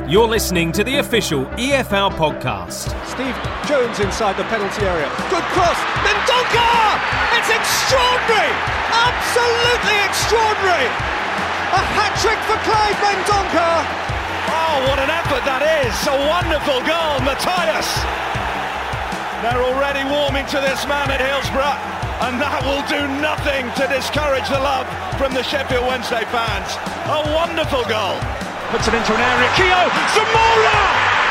You're listening to the official EFL podcast. Steve Jones inside the penalty area. Good cross. Mendonca! It's extraordinary! Absolutely extraordinary! A hat-trick for Clyde Mendonca! Oh, what an effort that is! A wonderful goal, Matthias! They're already warming to this man at Hillsborough, and that will do nothing to discourage the love from the Sheffield Wednesday fans. A wonderful goal! Puts it into an area. Keogh! Zamora!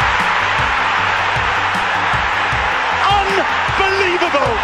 Unbelievable!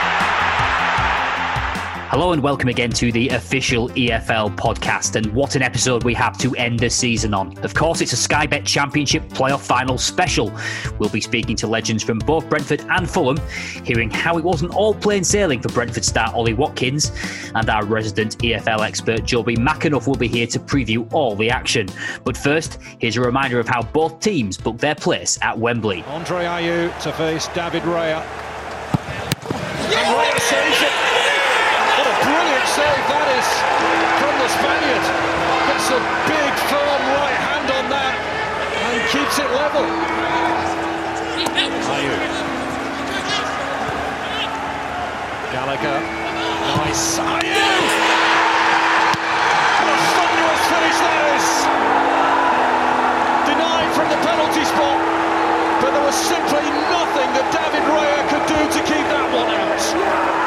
Hello and welcome again to the official EFL podcast, and what an episode we have to end the season on. Of course, it's a Sky Bet Championship playoff final special. We'll be speaking to legends from both Brentford and Fulham, hearing how it wasn't all plain sailing for Brentford star Ollie Watkins, and our resident EFL expert Joby McAnuff will be here to preview all the action. But first, here's a reminder of how both teams booked their place at Wembley. Andre Ayew to face David Raya. And Raya saves it. Brilliant save that is from the Spaniard. Gets a big firm right hand on that and keeps it level. Ayew. Gallagher. Nice. Ayew! What a thunderous finish that is. Denied from the penalty spot, but there was simply nothing that David Raya could do to keep that one out.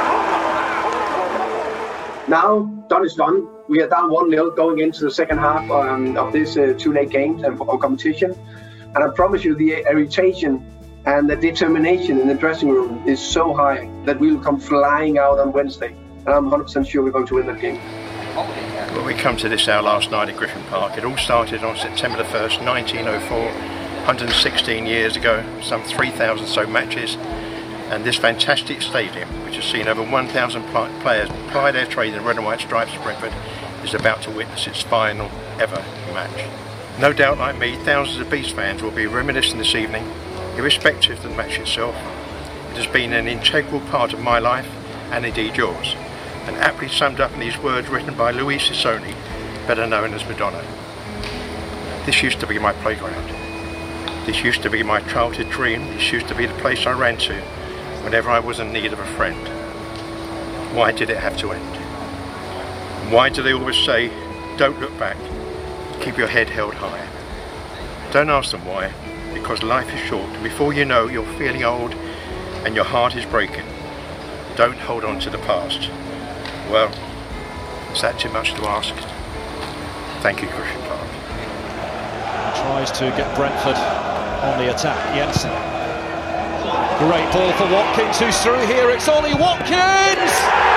Now, done is done. We are down 1-0 going into the second half of this two-leg game and competition. And I promise you, the irritation and the determination in the dressing room is so high that we will come flying out on Wednesday. And I'm 100% sure we're going to win that game. Well, we come to this our last night at Griffin Park. It all started on September the 1st, 1904, 116 years ago, some 3,000 so matches. And this fantastic stadium, which has seen over 1,000 players ply their trade in the red and white stripes of Brentford, is about to witness its final ever match. No doubt, like me, thousands of Beast fans will be reminiscing this evening, irrespective of the match itself. It has been an integral part of my life, and indeed yours, and aptly summed up in these words written by Louis Sissoni, better known as Madonna. This used to be my playground. This used to be my childhood dream. This used to be the place I ran to whenever I was in need of a friend. Why did it have to end? Why do they always say, don't look back, keep your head held high? Don't ask them why, because life is short, and before you know, you're feeling old and your heart is breaking. Don't hold on to the past. Well, is that too much to ask? Thank you, Griffin Park. He tries to get Brentford on the attack. Jensen. Great ball for Watkins, who's through here. It's Ollie Watkins!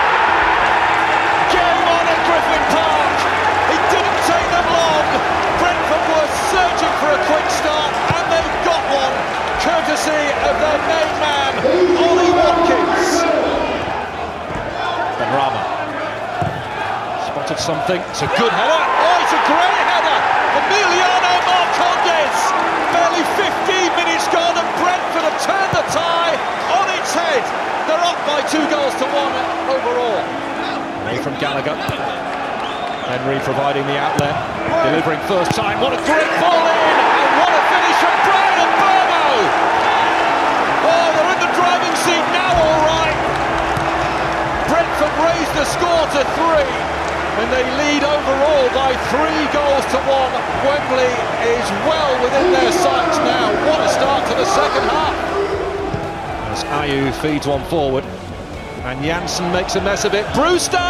Game on at Griffin Park. It didn't take them long. Brentford were searching for a quick start, and they've got one, courtesy of their main man, Ollie Watkins. Benrahma spotted something. It's a good header. Oh, it's a great header. Emiliano Marcondes. Barely 15 minutes gone, and Brentford have turned the tie on its head. They're up by 2-1 overall. Away from Gallagher. Henry providing the outlet, delivering first time. What a great ball in, and what a finish from Brian Mbeumo. Oh, they're in the driving seat now, all right. Brentford raised the score to 3. And they lead overall by 3-1. Wembley is well within their sights now. What a start to the second half. As Ayew feeds one forward. And Janssen makes a mess of it. Brewster!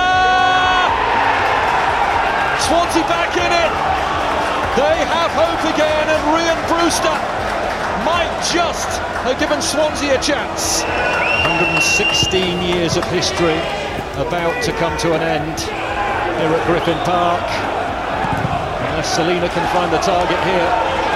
Swansea back in it. They have hope again, and Ryan Brewster might just have given Swansea a chance. 116 years of history about to come to an end here at Griffin Park, unless Selina can find the target here.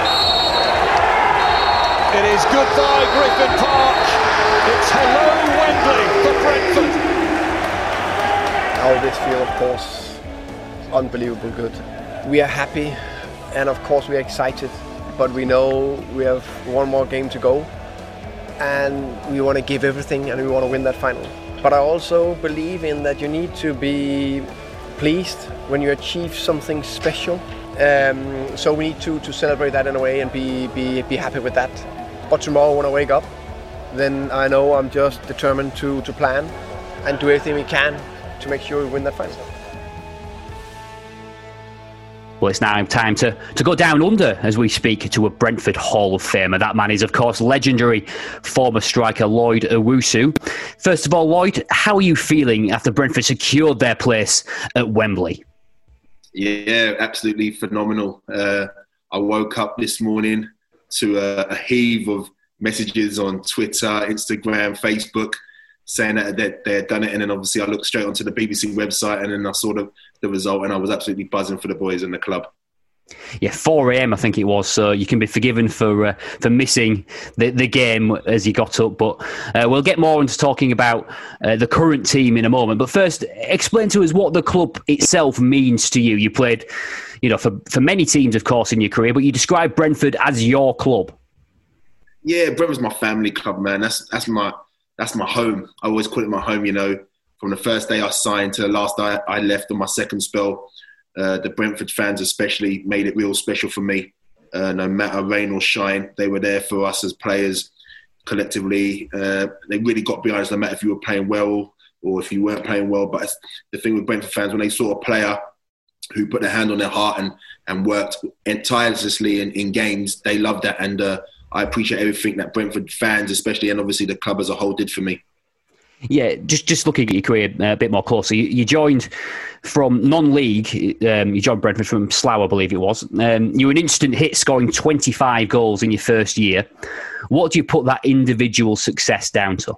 It is goodbye Griffin Park. It's hello Wembley for Brentford. How this feel, of course, unbelievable good. We are happy, and of course we are excited, but we know we have one more game to go, and we want to give everything, and we want to win that final. But I also believe in that you need to be pleased when you achieve something special, So we need to celebrate that in a way and be happy with that. But tomorrow when I wake up, then I know I'm just determined to plan and do everything we can to make sure we win that fight. Well, it's now time to go down under as we speak to a Brentford Hall of Famer. That man is, of course, legendary former striker Lloyd Owusu. First of all, Lloyd, how are you feeling after Brentford secured their place at Wembley? Yeah, absolutely phenomenal. I woke up this morning to a heave of messages on Twitter, Instagram, Facebook, saying that they had done it. And then obviously I looked straight onto the BBC website and then I saw the result and I was absolutely buzzing for the boys in the club. Yeah, 4 a.m. I think it was, so you can be forgiven for missing the game as you got up. But we'll get more into talking about the current team in a moment. But first, explain to us what the club itself means to you. You played, for many teams, of course, in your career, but you describe Brentford as your club. Yeah, Brentford's my family club, man. That's my home. I always call it my home, From the first day I signed to the last day I left on my second spell, the Brentford fans especially made it real special for me. No matter rain or shine, they were there for us as players collectively. They really got behind us no matter if you were playing well or if you weren't playing well. But the thing with Brentford fans, when they saw a player who put their hand on their heart and worked tirelessly in games, they loved that. And I appreciate everything that Brentford fans, especially, and obviously the club as a whole, did for me. Yeah, just looking at your career a bit more closely, you joined from non-league. You joined Brentford from Slough, I believe it was. You were an instant hit, scoring 25 goals in your first year. What do you put that individual success down to?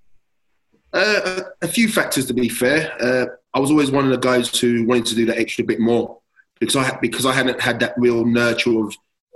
A few factors, to be fair. I was always one of the guys who wanted to do that extra bit more because I hadn't had that real nurture of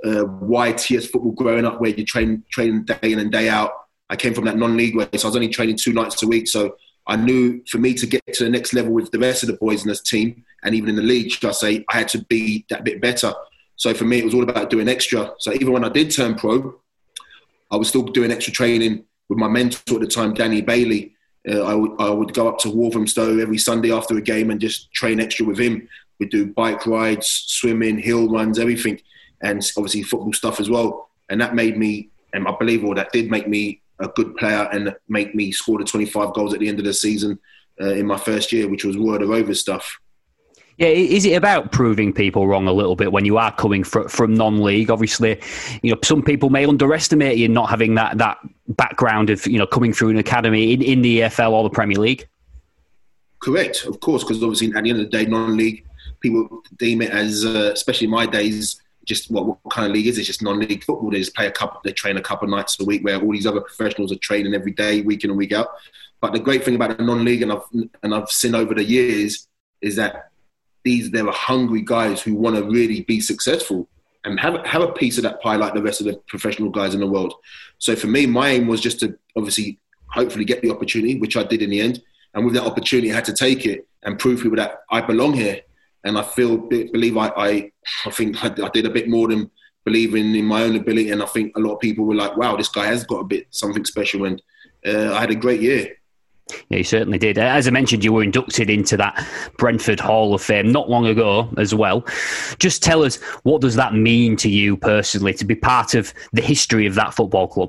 YTS football growing up, where you train day in and day out. I came from that non-league way, so I was only training 2 nights a week. So I knew for me to get to the next level with the rest of the boys in this team, and even in the league, should I say, I had to be that bit better. So for me, it was all about doing extra. So even when I did turn pro, I was still doing extra training with my mentor at the time, Danny Bailey. I would go up to Walthamstow every Sunday after a game and just train extra with him. We'd do bike rides, swimming, hill runs, everything, and obviously football stuff as well. And that made me, and I believe all that did make me a good player and make me score the 25 goals at the end of the season in my first year, which was word of over stuff. Yeah, is it about proving people wrong a little bit when you are coming from non-league? Obviously, some people may underestimate you not having that background of coming through an academy in the EFL or the Premier League. Correct, of course, because obviously at the end of the day, non-league, people deem it as, especially in my days, just what kind of league is it? It's just non-league football. They train a couple of nights a week, where all these other professionals are training every day, week in and week out. But the great thing about the non-league, and I've seen over the years, is that there are hungry guys who want to really be successful and have a piece of that pie like the rest of the professional guys in the world. So for me, my aim was just to obviously, hopefully get the opportunity, which I did in the end. And with that opportunity, I had to take it and prove people that I belong here. And I believe I think I did a bit more than believing in my own ability. And I think a lot of people were like, wow, this guy has got something special. And I had a great year. Yeah, you certainly did. As I mentioned, you were inducted into that Brentford Hall of Fame not long ago as well. Just tell us, what does that mean to you personally to be part of the history of that football club?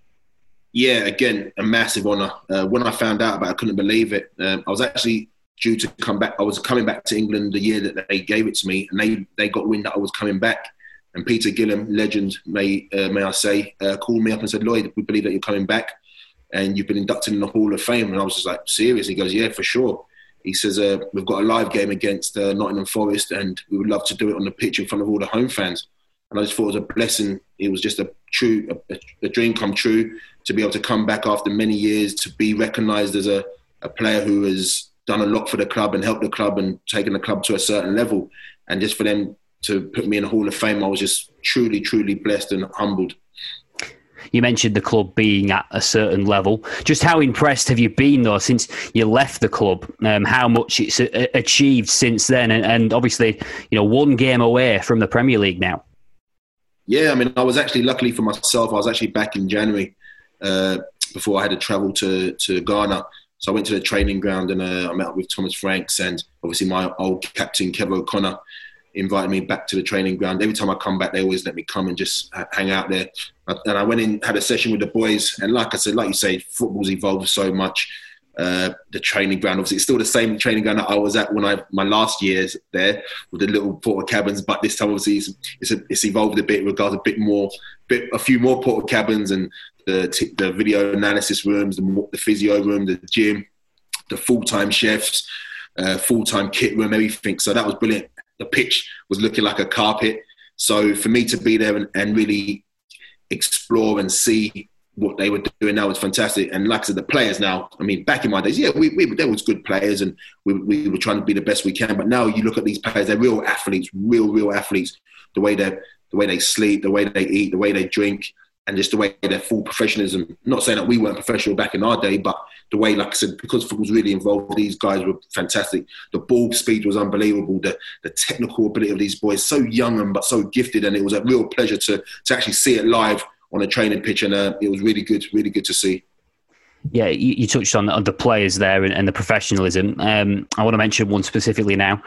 Yeah, again, a massive honour. When I found out about it, I couldn't believe it. I was actually due to come back. I was coming back to England the year that they gave it to me, and they got wind that I was coming back. And Peter Gillam, legend, may I say, called me up and said, Lloyd, we believe that you're coming back and you've been inducted in the Hall of Fame. And I was just like, serious? He goes, yeah, for sure. He says, we've got a live game against Nottingham Forest and we would love to do it on the pitch in front of all the home fans. And I just thought it was a blessing. It was just a dream come true to be able to come back after many years, to be recognised as a player who has done a lot for the club and helped the club and taken the club to a certain level. And just for them to put me in the Hall of Fame, I was just truly, truly blessed and humbled. You mentioned the club being at a certain level. Just how impressed have you been, though, since you left the club? How much it's achieved since then? And obviously, one game away from the Premier League now. Yeah, I mean, I was actually, luckily for myself, I was actually back in January before I had to travel to Ghana. So I went to the training ground and I met up with Thomas Franks and obviously my old captain, Kev O'Connor, invited me back to the training ground. Every time I come back, they always let me come and just hang out there. And I went in, had a session with the boys. And like I said, like you say, football's evolved so much. The training ground, obviously, it's still the same training ground that I was at when my last years there with the little Portakabins. But this time, obviously, it's evolved a bit. Regards a few more Portakabins and the video analysis rooms, the physio room, the gym, the full-time chefs, full-time kit room, everything. So that was brilliant. The pitch was looking like a carpet. So for me to be there and really explore and see what they were doing now was fantastic. And like I said, the players now, I mean, back in my days, yeah, there was good players and we were trying to be the best we can. But now you look at these players, they're real athletes, real athletes. The way they sleep, the way they eat, the way they drink, and just the way they're full professionalism. Not saying that we weren't professional back in our day, but the way, like I said, because football's really involved, these guys were fantastic. The ball speed was unbelievable. The technical ability of these boys, so young but so gifted, and it was a real pleasure to actually see it live on a training pitch, and it was really good to see. Yeah, you touched on the players there and the professionalism. I want to mention one specifically now.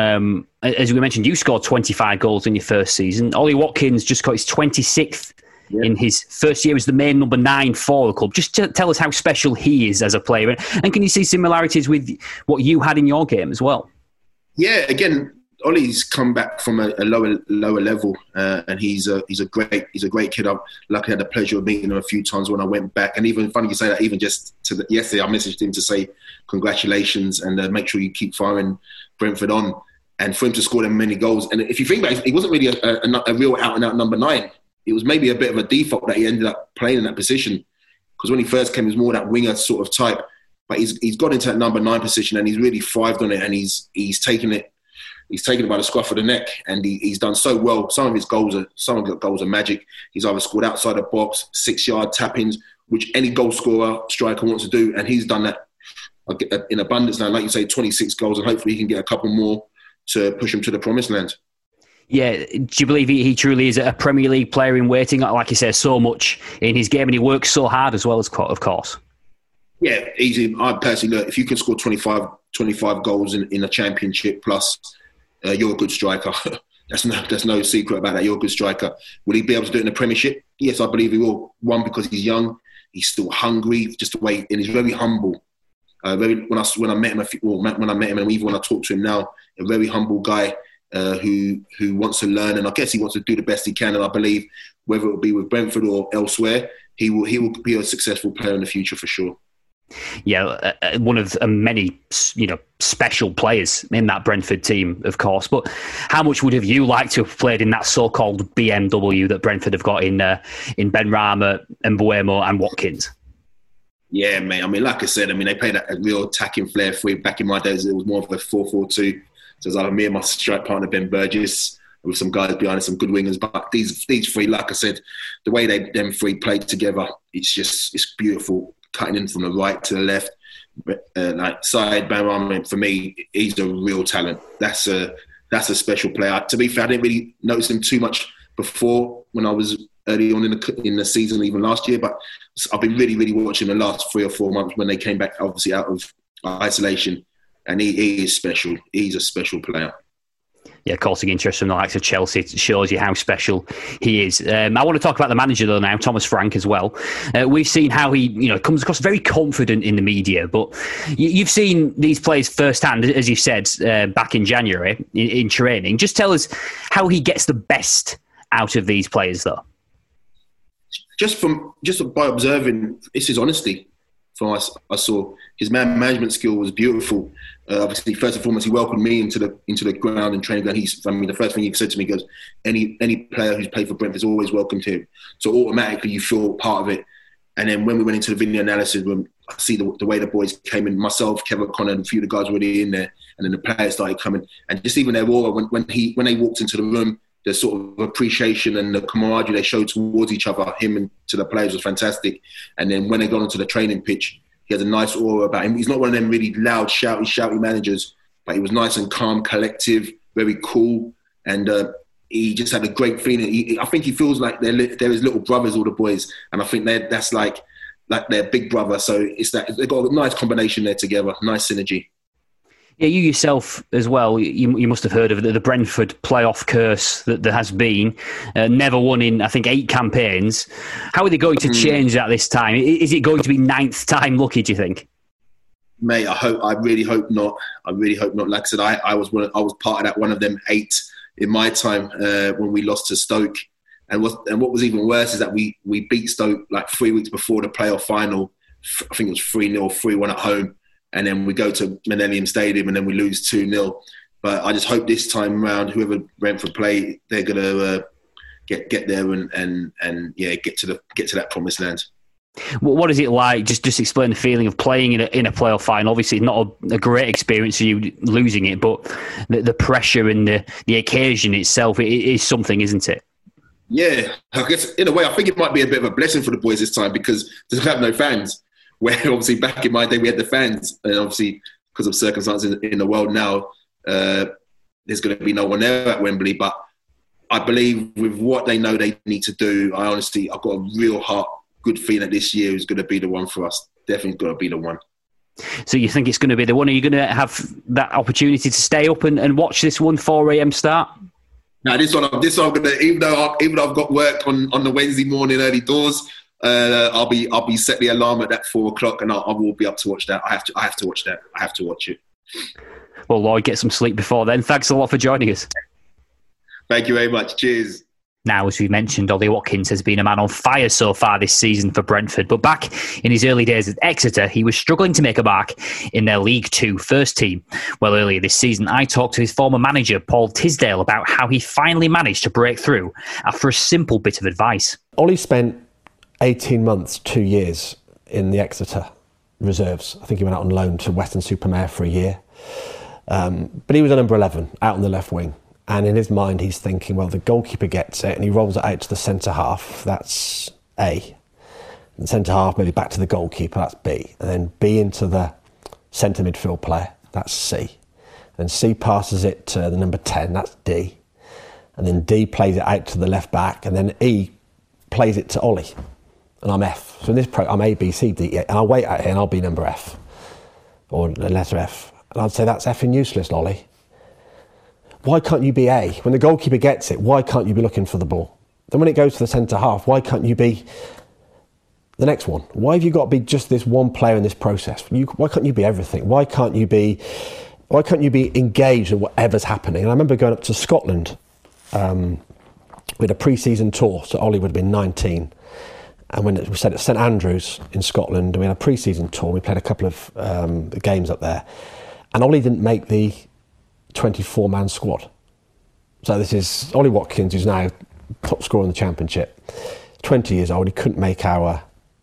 As we mentioned, you scored 25 goals in your first season. Ollie Watkins just got his 26th in his first year as the main number 9 for the club. Just tell us how special he is as a player. And can you see similarities with what you had in your game as well? Yeah, again, Ollie's come back from a lower level, and he's a great kid. I've luckily had the pleasure of meeting him a few times when I went back. And even funny you say that, even just yesterday, I messaged him to say congratulations and make sure you keep firing Brentford on. And for him to score them many goals, and if you think about it, he wasn't really a real out and out number 9. It was maybe a bit of a default that he ended up playing in that position, because when he first came, he was more that winger sort of type. But he's got into that number 9 position and he's really thrived on it, and he's taken it. He's taken it by the scruff of the neck, and he's done so well. Some of the goals are magic. He's either scored outside the box, 6-yard tap-ins, which any goal scorer, striker wants to do, and he's done that in abundance now. Like you say, 26 goals, and hopefully he can get a couple more to push him to the promised land. Yeah, do you believe he truly is a Premier League player in waiting? Like you said, so much in his game, and he works so hard as well, of course. Yeah, easy. I personally look, if you can score 25 goals in a championship plus, you're a good striker. There's no secret about that. You're a good striker. Will he be able to do it in the Premiership? Yes, I believe he will. One, because he's young, he's still hungry, just the way, and he's very humble. When I met him, and even when I talk to him now, a very humble guy who wants to learn, and I guess he wants to do the best he can. And I believe whether it will be with Brentford or elsewhere, he will be a successful player in the future for sure. Yeah, one of many, special players in that Brentford team, of course. But how much would have you liked to have played in that so-called BMW that Brentford have got in Benrahma, Mbeumo and Watkins? Yeah, mate. I mean, like I said, they played a real attacking flair for you. Back in my days, it was more of a 4-4-2. So it was like me and my strike partner, Ben Burgess, with some guys behind us, some good wingers. But these three, like I said, the way them three played together, it's beautiful. Cutting in from the right to the left, like Said Benrahma, for me, he's a real talent. That's a special player. To be fair, I didn't really notice him too much before when I was early on in the season, even last year. But I've been really, really watching the last 3 or 4 months when they came back, obviously out of isolation, and he is special. He's a special player. Yeah, causing interest from the likes of Chelsea. It shows you how special he is. I want to talk about the manager, though, now, Thomas Frank, as well. We've seen how he comes across very confident in the media, but you've seen these players firsthand, as you said, back in January in training. Just tell us how he gets the best out of these players, though. Just by observing, it's his honesty. From us, I saw his man management skill was beautiful. Obviously, first and foremost, he welcomed me into the ground and training ground. The first thing he said to me goes, "Any player who's played for Brentford is always welcomed here." So automatically, you feel part of it. And then when we went into the video analysis room, I see the way the boys came in. Myself, Kevin O'Connor, and a few of the guys were already in there, and then the players started coming. And just even their aura when they walked into the room, the sort of appreciation and the camaraderie they showed towards each other, him and to the players, was fantastic. And then when they got onto the training pitch, he has a nice aura about him. He's not one of them really loud, shouty managers, but he was nice and calm, collective, very cool, and he just had a great feeling. I think he feels like they're his little brothers, all the boys, and I think that's like their big brother. So it's that they've got a nice combination there together, nice synergy. Yeah, you yourself as well, you must have heard of the Brentford playoff curse that there has been. Never won in, I think, 8 campaigns. How are they going to change that this time? Is it going to be 9th time lucky, do you think? Mate, I really hope not. Like I said, I was part of that one of them 8 in my time when we lost to Stoke. And what was even worse is that we beat Stoke like 3 weeks before the playoff final. I think it was 3-0, 3-1 at home. And then we go to Millennium Stadium and then we lose 2-0. But I just hope this time around, whoever Brentford play, they're going to get there and get to that promised land. What is it like? Just explain the feeling of playing in a playoff final. Obviously, not a great experience for you losing it, but the pressure and the occasion itself is something, isn't it? Yeah, I guess in a way, I think it might be a bit of a blessing for the boys this time because they have no fans. Where obviously back in my day we had the fans, and obviously because of circumstances in the world now, there's going to be no one there at Wembley. But I believe with what they know they need to do, I've got a real good feeling that this year is going to be the one for us. Definitely going to be the one. So you think it's going to be the one? Are you going to have that opportunity to stay up and watch this one 4 a.m. start? Now this one I'm going to, even though I've got work on the Wednesday morning early doors. I'll be set the alarm at that 4 o'clock, and I will be up to watch that. I have to watch that. I have to watch it. Well, Lloyd, get some sleep before then. Thanks a lot for joining us. Thank you very much. Cheers. Now, as we mentioned, Ollie Watkins has been a man on fire so far this season for Brentford. But back in his early days at Exeter, he was struggling to make a mark in their League Two first team. Well, earlier this season, I talked to his former manager, Paul Tisdale, about how he finally managed to break through after a simple bit of advice. Ollie spent 18 months, 2 years in the Exeter reserves. I think he went out on loan to Weston-super-Mare for a year. But he was a number 11 out on the left wing. And in his mind, he's thinking, well, the goalkeeper gets it and he rolls it out to the centre half. That's A. And centre half, maybe back to the goalkeeper. That's B. And then B into the centre midfield player. That's C. And C passes it to the number 10. That's D. And then D plays it out to the left back. And then E plays it to Ollie. And I'm F. So in this I'm A, B, C, D, E. And I'll wait out here and I'll be number F. Or the letter F. And I'd say that's effing useless, Ollie. Why can't you be A? When the goalkeeper gets it, why can't you be looking for the ball? Then when it goes to the centre half, why can't you be the next one? Why have you got to be just this one player in this process? Why can't you be everything? Why can't you be engaged in whatever's happening? And I remember going up to Scotland with a pre-season tour. So Ollie would have been 19. And when we said at St Andrews in Scotland, we had a pre-season tour. We played a couple of games up there. And Ollie didn't make the 24-man squad. So this is Ollie Watkins, who's now top scorer in the Championship. 20 years old. He couldn't make our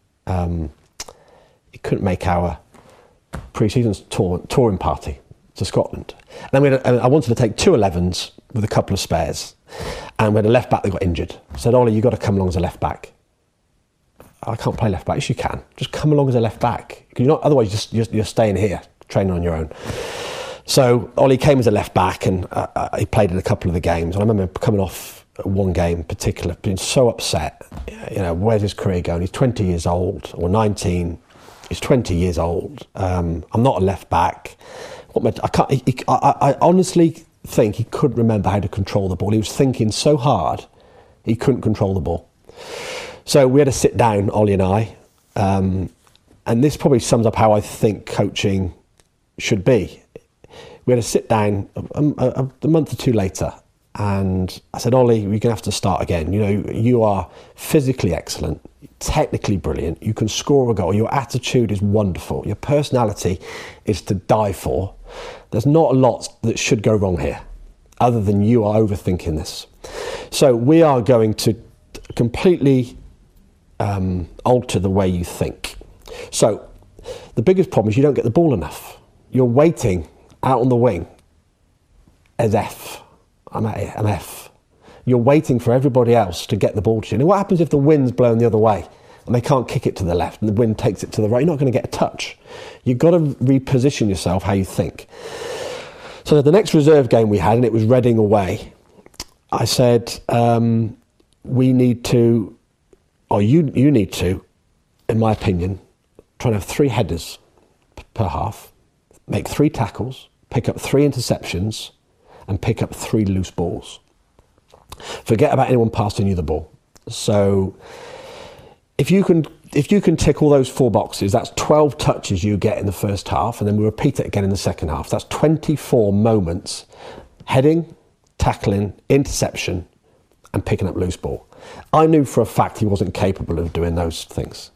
pre-season touring party to Scotland. And then I wanted to take 2 11s with a couple of spares. And we had a left back that got injured. I said, Ollie, you've got to come along as a left back. I can't play left back. Yes, you can. Just come along as a left back. Otherwise, you're staying here, training on your own. So Ollie came as a left back, and he played in a couple of the games. And I remember coming off one game in particular, being so upset. You know, where's his career going? He's 20 years old, or 19. He's 20 years old. I'm not a left back. I honestly think he couldn't remember how to control the ball. He was thinking so hard, he couldn't control the ball. So we had to sit down, Ollie and I, and this probably sums up how I think coaching should be. We had to sit down a month or two later, and I said, Ollie, we're going to have to start again. You know, you are physically excellent, technically brilliant. You can score a goal. Your attitude is wonderful. Your personality is to die for. There's not a lot that should go wrong here, other than you are overthinking this. So we are going to completely alter the way you think. So the biggest problem is you don't get the ball enough. You're waiting out on the wing as F. I'm F. You're waiting for everybody else to get the ball to you. And what happens if the wind's blowing the other way and they can't kick it to the left and the wind takes it to the right? You're not going to get a touch. You've got to reposition yourself how you think. So the next reserve game we had, and it was Reading away, I said, we need to, or you need to, in my opinion, try and have 3 headers per half, make 3 tackles pick up 3 interceptions, and pick up 3 loose balls. Forget about anyone passing you the ball. So if you can tick all those 4 boxes, that's 12 touches you get in the first half, and then we repeat it again in the second half. That's 24 moments, heading, tackling, interception, and picking up loose ball. I knew for a fact he wasn't capable of doing those things.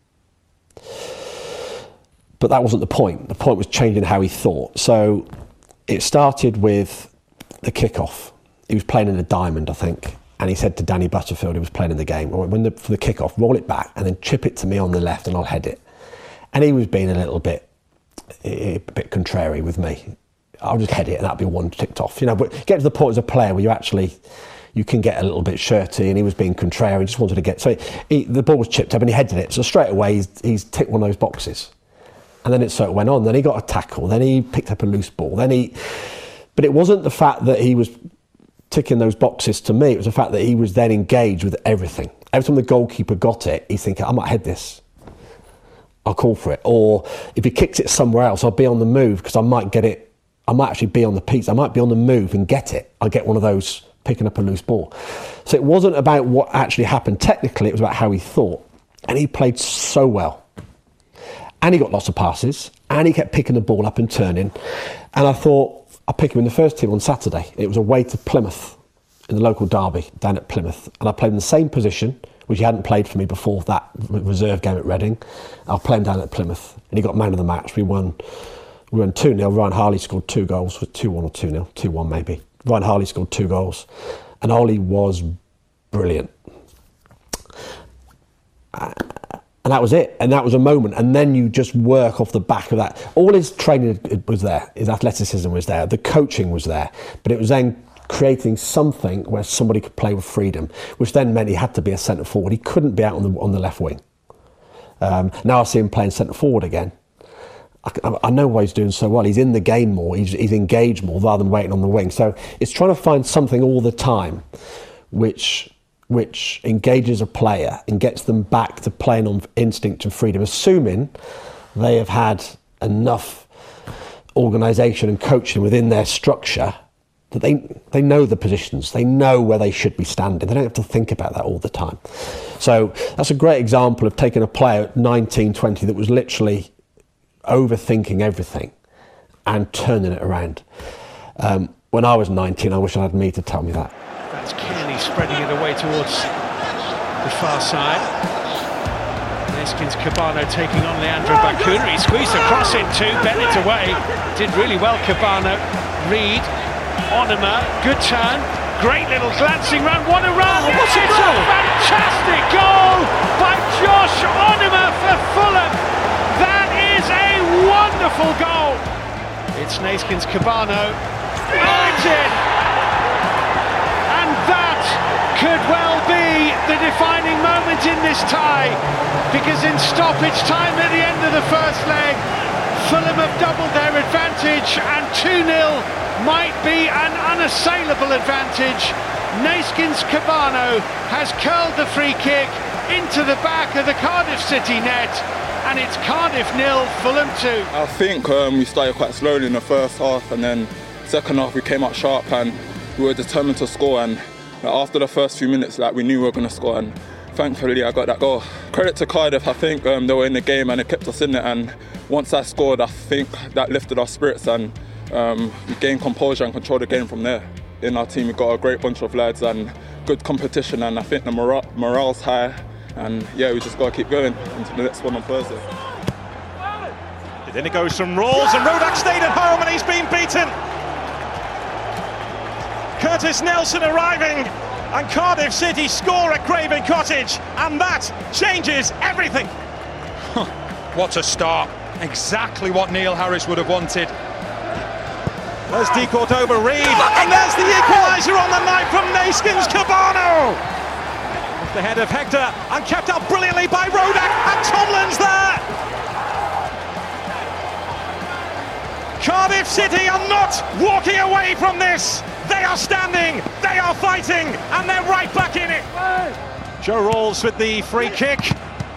But that wasn't the point. The point was changing how he thought. So it started with the kickoff. He was playing in the diamond, I think, and he said to Danny Butterfield, who was playing in the game, for the kickoff, roll it back and then chip it to me on the left and I'll head it. And he was being a bit contrary with me. I'll just head it and that'll be one ticked off. But get to the point as a player where you can get a little bit shirty, and he was being contrary. He just wanted to get... So the ball was chipped up and he headed it. So straight away, he's ticked one of those boxes. And then it sort of went on. Then he got a tackle. Then he picked up a loose ball. But it wasn't the fact that he was ticking those boxes to me. It was the fact that he was then engaged with everything. Every time the goalkeeper got it, he's thinking, I might head this. I'll call for it. Or if he kicks it somewhere else, I'll be on the move because I might get it. I might actually be on the piece. I might be on the move and get it. I'll get one of those picking up a loose ball. So it wasn't about what actually happened technically. It was about how he thought. And he played so well. And he got lots of passes, and he kept picking the ball up and turning. And I thought, I'll pick him in the first team on Saturday. It was away to Plymouth, in the local derby, down at Plymouth. And I played in the same position, which he hadn't played for me before that reserve game at Reading. I'll play him down at Plymouth. And he got man of the match. We won 2-0. Ryan Harley scored 2 goals, 2-1 or 2-0, 2-1 maybe. Ryan Harley scored 2 goals. And Ollie was brilliant. And that was it. And that was a moment. And then you just work off the back of that. All his training was there. His athleticism was there. The coaching was there. But it was then creating something where somebody could play with freedom, which then meant he had to be a centre forward. He couldn't be out on the left wing. Now I see him playing centre forward again. I know why he's doing so well. He's in the game more. He's engaged more rather than waiting on the wing. So it's trying to find something all the time which engages a player and gets them back to playing on instinct and freedom, assuming they have had enough organisation and coaching within their structure that they know the positions, they know where they should be standing. They don't have to think about that all the time. So that's a great example of taking a player at 19, 20 that was literally overthinking everything and turning it around. When I was 19, I wish I had me to tell me that. That's Kenny spreading it away towards the far side. Neskins Cabano taking on Leandro Bacuna. He squeezed across it too. Bennett away. Did really well, Cabano. Reed, Onuma, good turn. Great little glancing run. What a run! Oh, it's a fantastic goal by Josh Onuma for Fulham. That is a wonderful goal. It's Neskins Cabano. Oh, it's in! And that could well be the defining moment in this tie, because in stoppage time at the end of the first leg, Fulham have doubled their advantage, and 2-0 might be an unassailable advantage. Neskins Cabano has curled the free kick into the back of the Cardiff City net, and it's Cardiff 0, Fulham 2. I think we started quite slowly in the first half, and then second half we came out sharp and we were determined to score, and after the first few minutes we knew we were going to score, and thankfully I got that goal. Credit to Cardiff, I think they were in the game and it kept us in it, and once I scored I think that lifted our spirits, and we gained composure and controlled the game from there. In our team we got a great bunch of lads and good competition, and I think the morale's high, and we just got to keep going into the next one on Thursday. Then it goes from Rawls, and Rodak stayed at home and he's been beaten. Curtis Nelson arriving, and Cardiff City score at Craven Cottage, and that changes everything. What a start. Exactly what Neil Harris would have wanted. There's De Cordova-Reid, and there's the equaliser on the night from Neskins Cabano. Off the head of Hector, and kept up brilliantly by Rodak, and Tomlin's there. Cardiff City are not walking away from this. They are standing, they are fighting, and they're right back in it. Joe Rawls with the free kick.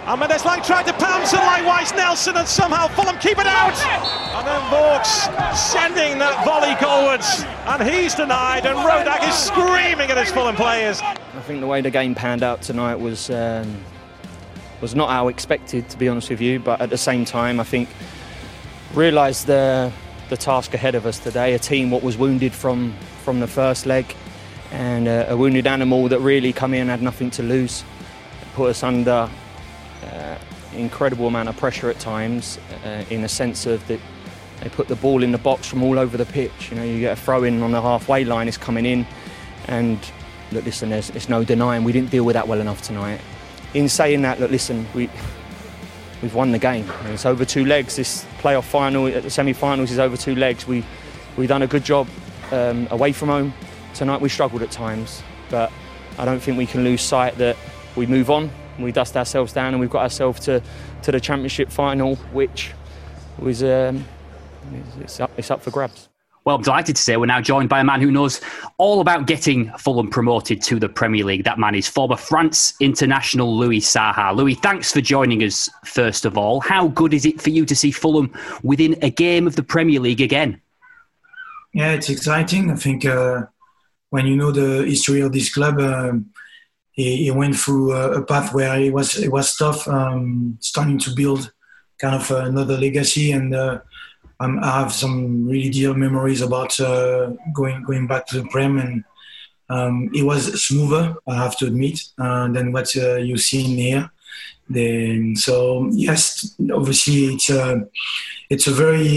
And Mendes-Lang tried to pounce and likewise Nelson, and somehow Fulham keep it out. And then Vaux sending that volley goalwards, and he's denied, and Rodak is screaming at his Fulham players. I think the way the game panned out tonight was not how expected, to be honest with you, but at the same time I think realised the task ahead of us today, a team what was wounded from the first leg, and a wounded animal that really come in and had nothing to lose, put us under incredible amount of pressure at times, in a sense of that they put the ball in the box from all over the pitch. You know, you get a throw in on the halfway line, it's coming in, and look, listen, there's no denying we didn't deal with that well enough tonight. In saying that, look, listen, we've won the game. It's over 2 legs. This playoff final, the semi-finals is over 2 legs. We've done a good job away from home. Tonight we struggled at times, but I don't think we can lose sight that we move on, we dust ourselves down, and we've got ourselves to the Championship final, which was it's up for grabs. Well, I'm delighted to say we're now joined by a man who knows all about getting Fulham promoted to the Premier League. That man is former France international Louis Saha. Louis, thanks for joining us first of all. How good is it for you to see Fulham within a game of the Premier League again? Yeah, it's exciting. I think when you know the history of this club, he went through a path where it was tough, starting to build kind of another legacy, and I have some really dear memories about going back to the Prem, and it was smoother, I have to admit, than what you see in here. So yes, obviously it's a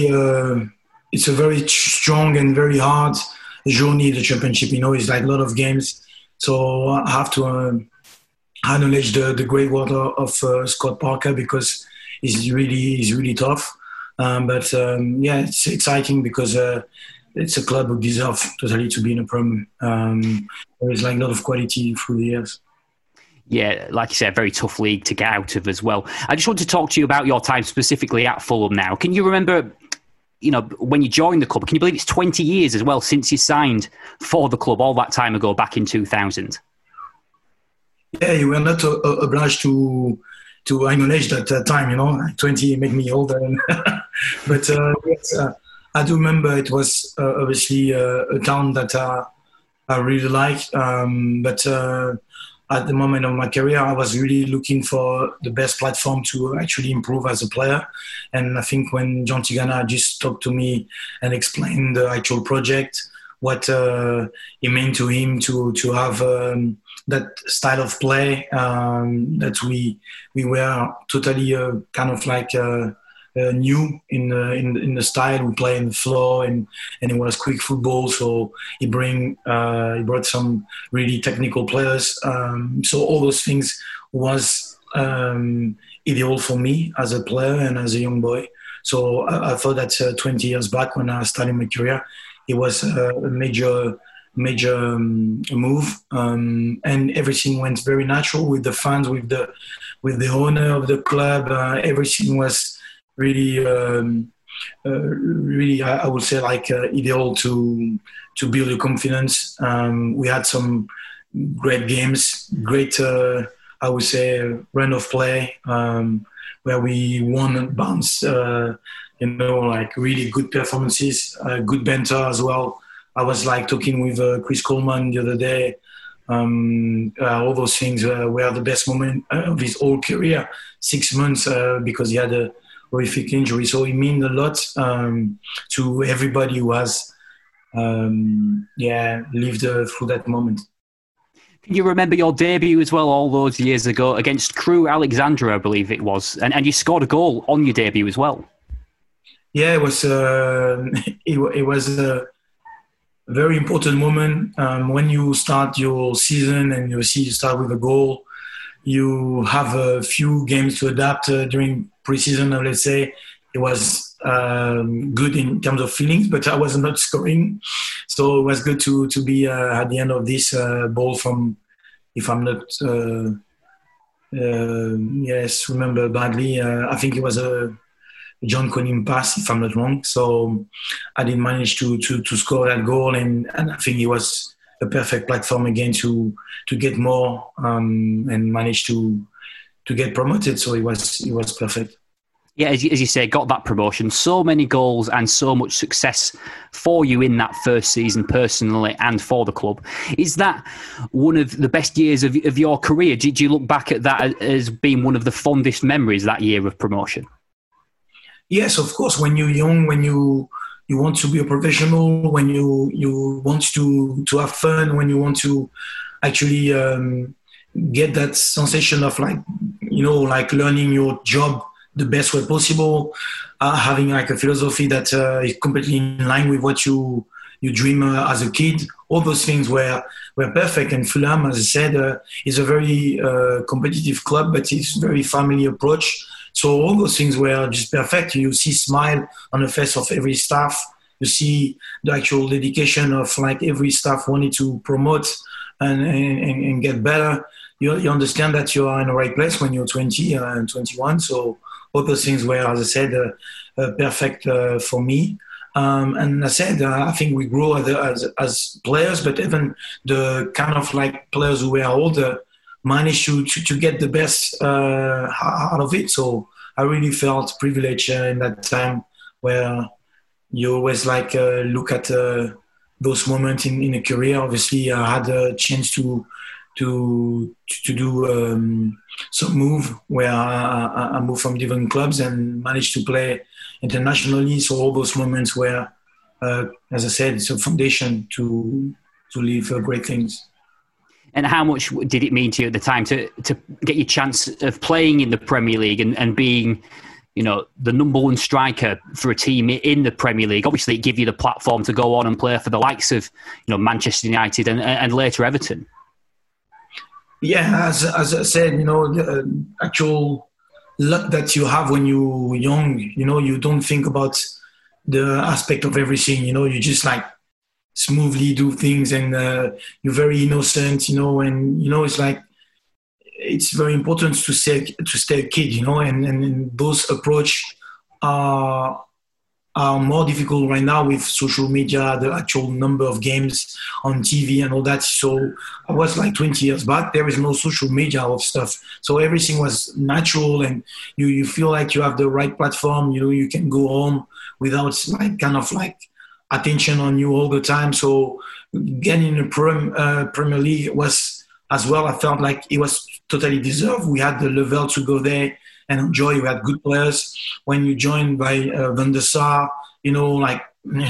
very strong and very hard journey, the Championship. You know, it's like a lot of games. So I have to acknowledge the great work of Scott Parker, because he's really tough. But it's exciting because it's a club who deserves totally to be in a Prem. There is like a lot of quality through the years. Yeah, like you said, a very tough league to get out of as well. I just want to talk to you about your time specifically at Fulham now. Can you remember, you know, when you joined the club, can you believe it's 20 years as well since you signed for the club all that time ago, back in 2000? Yeah, you were not obliged to acknowledge that time, you know. 20 make me older. But yes, I do remember it was obviously a town that I really liked. But at the moment of my career, I was really looking for the best platform to actually improve as a player. And I think when John Tigana just talked to me and explained the actual project, what it meant to him to have that style of play, that we were totally kind of like new in the style. We play in the floor, and it was quick football. So he brought some really technical players. So all those things was ideal for me as a player and as a young boy. So I thought that 20 years back when I started my career, it was a major move, and everything went very natural with the fans, with the owner of the club. Everything was really, I would say, like ideal to build a confidence. We had some great games, great, I would say, run of play, where we won and bounced. Like really good performances, good banter as well. I was like talking with Chris Coleman the other day. All those things were the best moment of his whole career. 6 months because he had a horrific injury. So it means a lot to everybody who has lived through that moment. Can you remember your debut as well all those years ago against Crewe Alexandra, I believe it was, and you scored a goal on your debut as well? Yeah, it was a very important moment. When you start your season and you start with a goal, you have a few games to adapt during pre-season. Let's say it was good in terms of feelings, but I was not scoring. So it was good to be at the end of this ball from, if I'm not, remember badly, I think it was a John Conin pass, if I'm not wrong. So I didn't manage to score that goal, and I think it was a perfect platform again to get more and manage to get promoted. So it was perfect. Yeah, as you say, got that promotion, so many goals and so much success for you in that first season personally and for the club. Is that one of the best years of your career? Did you look back at that as being one of the fondest memories, that year of promotion? Yes, of course. When you're young, when you want to be a professional, when you want to have fun, when you want to actually get that sensation of like learning your job the best way possible, having like a philosophy that is completely in line with what you dream as a kid. All those things were perfect. And Fulham, as I said, is a very competitive club, but it's a very family approach. So all those things were just perfect. You see smile on the face of every staff. You see the actual dedication of like every staff wanted to promote and get better. You understand that you are in the right place when you're 20 and 21. So all those things were, as I said, perfect for me. And I said, I think we grow as players, but even the kind of like players who were older managed to get the best out of it. So I really felt privileged in that time where you always like look at those moments in a career. Obviously, I had a chance to do some move where I moved from different clubs and managed to play internationally. So all those moments where, as I said, it's a foundation to live great things. And how much did it mean to you at the time to get your chance of playing in the Premier League and being, the number one striker for a team in the Premier League? Obviously, it gave you the platform to go on and play for the likes of, Manchester United and later Everton. Yeah, as I said, the actual luck that you have when you're young, you don't think about the aspect of everything, you just like smoothly do things and you're very innocent, and, it's like, it's very important to stay a kid, and those approach are more difficult right now with social media, the actual number of games on TV and all that. So I was like 20 years back, there is no social media of stuff. So everything was natural and you feel like you have the right platform, you can go home without like kind of like attention on you all the time. So getting in the Premier League was as well, I felt like it was totally deserved. We had the level to go there and enjoy. We had good players. When you joined by Van der Sar, like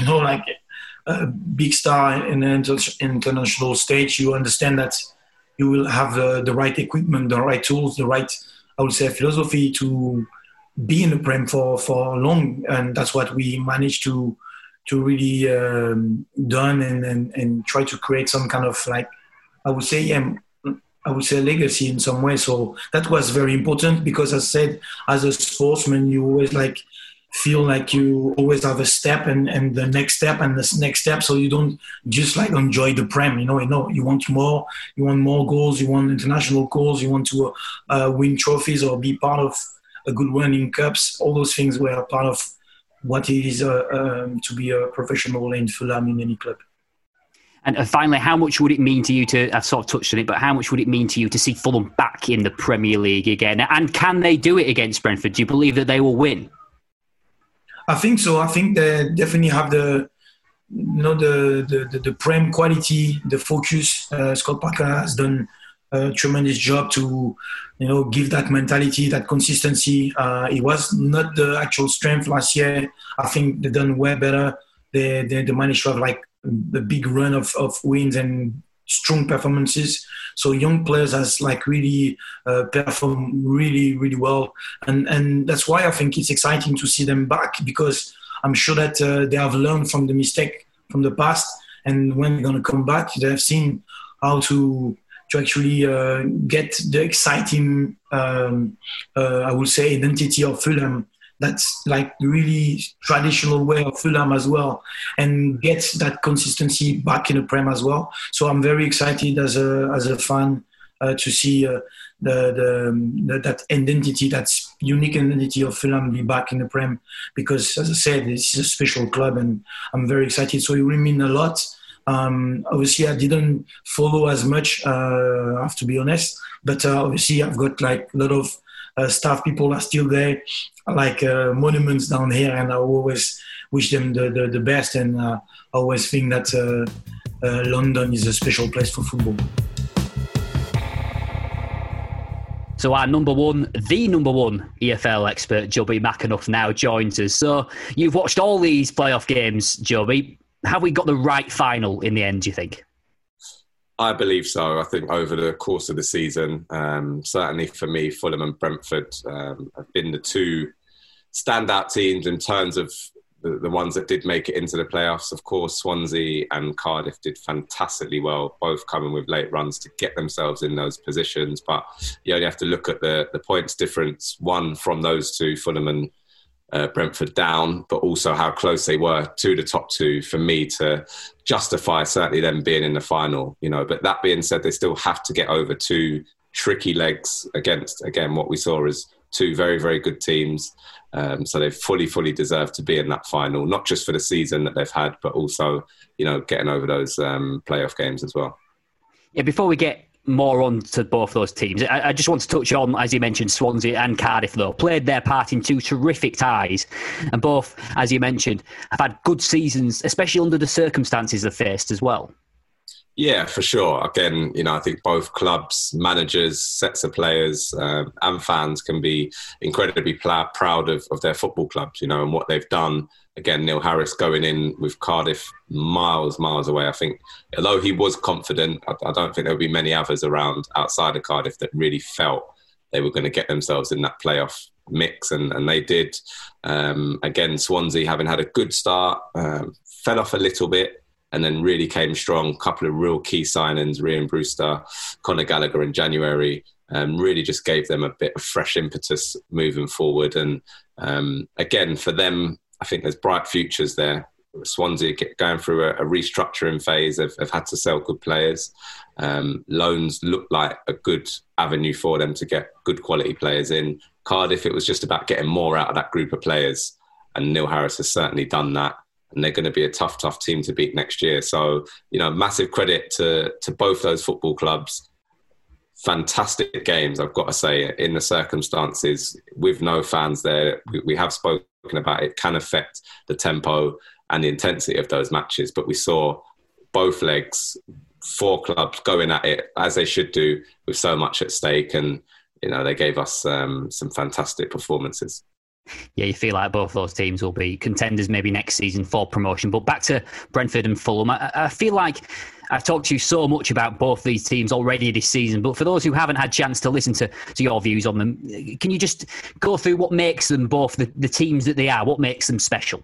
a big star in the international stage, you understand that you will have the right equipment, the right tools, the right, I would say, philosophy to be in the Prem for long. And that's what we managed to really done and try to create some kind of like, I would say legacy in some way. So that was very important because, as I said, as a sportsman, you always like feel like you always have a step and the next step and the next step. So you don't just like enjoy the Prem, you want more goals, you want international goals, you want to win trophies or be part of a good run in cups. All those things were part of what it is to be a professional in Fulham in any club. And finally, how much would it mean to you I've sort of touched on it, but how much would it mean to you to see Fulham back in the Premier League again? And can they do it against Brentford? Do you believe that they will win? I think so. I think they definitely have the Prem quality, the focus. Scott Parker has done a tremendous job to, give that mentality, that consistency. It was not the actual strength last year. I think they've done way better. They managed to have like a big run of wins and strong performances. So young players has like really performed really, really well. And that's why I think it's exciting to see them back, because I'm sure that they have learned from the mistake from the past. And when they're going to come back, they have seen how to actually get the exciting, I would say, identity of Fulham. That's like the really traditional way of Fulham as well, and get that consistency back in the Prem as well. So I'm very excited as a fan to see that identity, that unique identity of Fulham be back in the Prem, because as I said, it's a special club and I'm very excited. So it will mean a lot. Obviously, I didn't follow as much, I have to be honest, but obviously I've got like a lot of staff people are still there, like monuments down here, and I always wish them the best, and I always think that London is a special place for football. So our the number one EFL expert, Joby McAnuff, now joins us. So you've watched all these playoff games, Joby. Have we got the right final in the end, do you think? I believe so. I think over the course of the season, certainly for me, Fulham and Brentford have been the two standout teams in terms of the ones that did make it into the playoffs. Of course, Swansea and Cardiff did fantastically well, both coming with late runs to get themselves in those positions. But you only have to look at the points difference, one from those two, Fulham and Brentford down, but also how close they were to the top two for me to justify certainly them being in the final. But that being said, they still have to get over two tricky legs against, again, what we saw as two very, very good teams. So they fully deserve to be in that final, not just for the season that they've had, but also, getting over those playoff games as well. Yeah, before we get more on to both those teams, I just want to touch on, as you mentioned, Swansea and Cardiff, though, played their part in two terrific ties. And both, as you mentioned, have had good seasons, especially under the circumstances they've faced as well. Yeah, for sure. Again, I think both clubs, managers, sets of players and fans can be incredibly proud of their football clubs, and what they've done. Again, Neil Harris going in with Cardiff miles away. I think, although he was confident, I don't think there would be many others around outside of Cardiff that really felt they were going to get themselves in that playoff mix, and they did. Again, Swansea, having had a good start, fell off a little bit, and then really came strong. A couple of real key signings, Rhian Brewster, Conor Gallagher in January, really just gave them a bit of fresh impetus moving forward. And again, for them, I think there's bright futures there. Swansea going through a restructuring phase. They've had to sell good players. Loans look like a good avenue for them to get good quality players in. Cardiff, it was just about getting more out of that group of players. And Neil Harris has certainly done that. And they're going to be a tough team to beat next year. So, massive credit to both those football clubs. Fantastic games, I've got to say, in the circumstances, with no fans there. We have spoken about it can affect the tempo and the intensity of those matches. But we saw both legs, four clubs going at it, as they should do, with so much at stake. And, they gave us some fantastic performances. Yeah, you feel like both those teams will be contenders maybe next season for promotion. But back to Brentford and Fulham, I feel like I've talked to you so much about both these teams already this season, but for those who haven't had a chance to listen to your views on them, can you just go through what makes them both the teams that they are? What makes them special?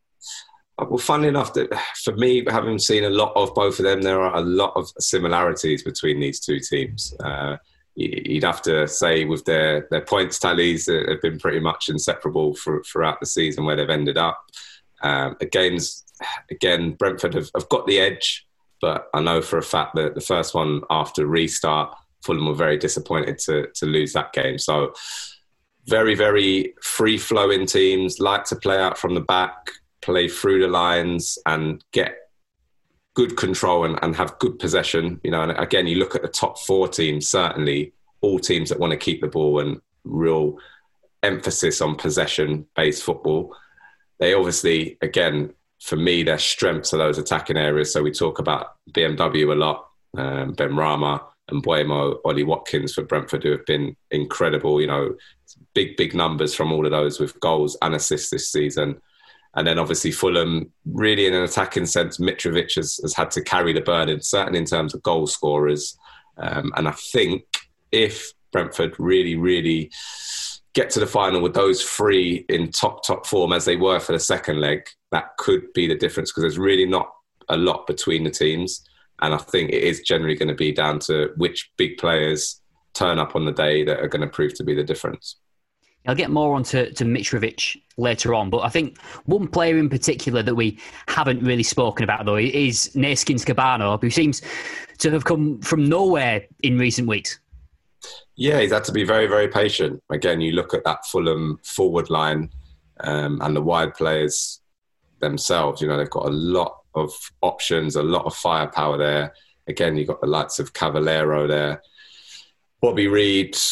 Well, funnily enough, that for me, having seen a lot of both of them, there are a lot of similarities between these two teams. You'd have to say with their points tallies have been pretty much inseparable throughout the season where they've ended up. Again, Brentford have got the edge, but I know for a fact that the first one after restart, Fulham were very disappointed to lose that game. So very, very free-flowing teams, like to play out from the back, play through the lines and get good control and have good possession. And again, you look at the top four teams, certainly all teams that want to keep the ball and real emphasis on possession-based football. They obviously, again, for me, their strengths are those attacking areas. So we talk about BMW a lot, Benrahma and Mbeumo, Ollie Watkins for Brentford, who have been incredible. Big numbers from all of those with goals and assists this season. And then obviously Fulham, really in an attacking sense, Mitrovic has had to carry the burden, certainly in terms of goal scorers. And I think if Brentford really get to the final with those three in top form as they were for the second leg, that could be the difference, because there's really not a lot between the teams. And I think it is generally going to be down to which big players turn up on the day that are going to prove to be the difference. I'll get more on to Mitrovic later on, but I think one player in particular that we haven't really spoken about, though, is Neeskens Kebano, who seems to have come from nowhere in recent weeks. Yeah, he's had to be very, very patient. Again, you look at that Fulham forward line and the wide players themselves, they've got a lot of options, a lot of firepower there. Again, you've got the likes of Cavallero there, Bobby Reid,